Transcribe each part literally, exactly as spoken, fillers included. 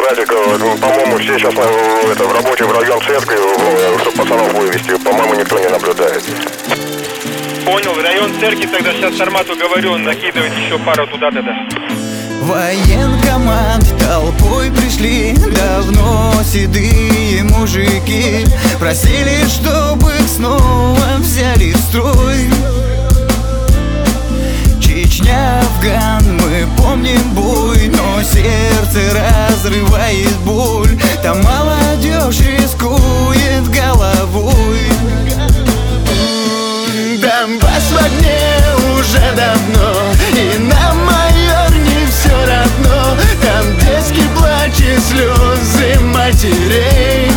знаете, ну, по-моему, все сейчас ну, это, в работе в район церкви, ну, чтобы пацанов вывести, по-моему, никто не наблюдает. Понял, в район церкви тогда сейчас Армату говорю, он накидывает еще пару туда тогда. Военкомат толпой пришли, давно седые мужики просили, чтобы снова взяли в строй. Чечня, Афган, мы помним бой, но сердце разрывает боль. Там молодежь рискует головой. Донбасс в огне уже давно, и нам, майор, не все равно. Там детский плач и слезы матерей.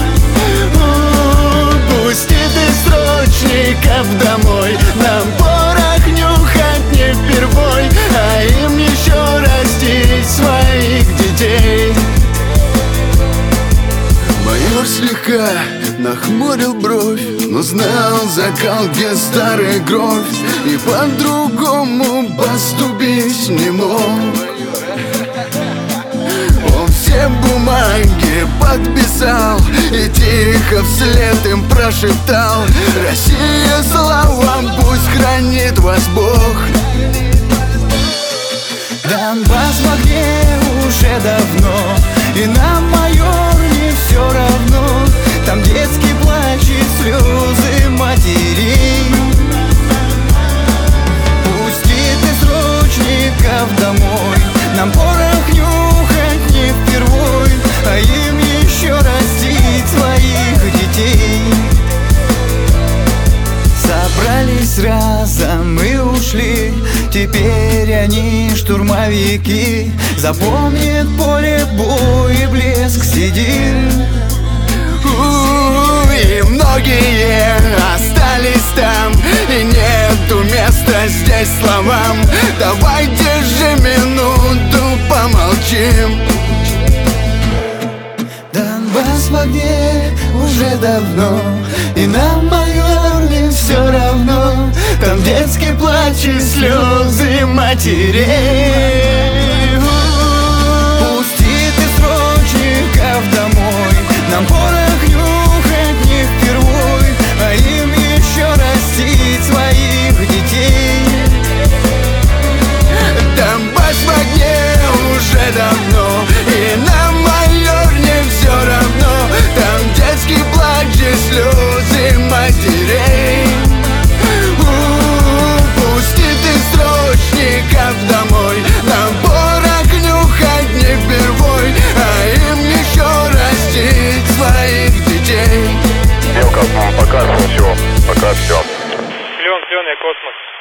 Пусти ты срочников домой, нам порох нюхать не впервой, а им еще растить своих детей. Майор слегка нахмурил бровь, но знал закал, где старая кровь, и по-другому поступить не мог. Он все бумаги подписал и тихо вслед им прошептал: Россия, слава, пусть хранит вас Бог. Донбасс в огне уже давно, и нам, майор, не все равно. Там детский плач и слезы матерей. Пусти ты срочников домой, нам порох нюхать не впервой, а им еще растить своих детей. Собрались разом и ушли, теперь они штурмовики. Запомнит поле боя блеск седин. И многие остались там, и нету места здесь словам. Давайте же минуту помолчим. Донбасс в огне уже давно, и нам, майор, не все равно. Там детский плач и слезы матерей. Пусти ты срочников домой, нам порох нюхать не впервой, а им еще растить своих детей. Донбасс в огне уже давно, и нам, майор, не все равно. Там детский плач и слезы матерей. Пусти ты срочников домой, нам порох нюхать не впервой, а им еще растить своих детей. Белка, пока все, пока все. Клен, клен, я космос.